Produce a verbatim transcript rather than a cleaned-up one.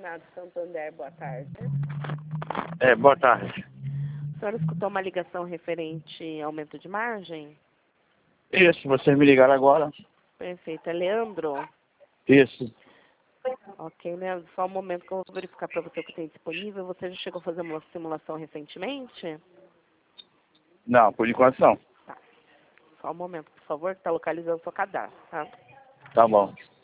Renato Santander, boa tarde. É, boa tarde. A senhora escutou uma ligação referente ao aumento de margem? Isso, vocês me ligaram agora. Perfeito. É Leandro? Isso. Ok, Leandro, só um momento que eu vou verificar para você o que tem disponível. Você já chegou a fazer uma simulação recentemente? Não, por enquanto não. Tá. Só um momento, por favor, que está localizando o seu cadastro, tá? Tá bom.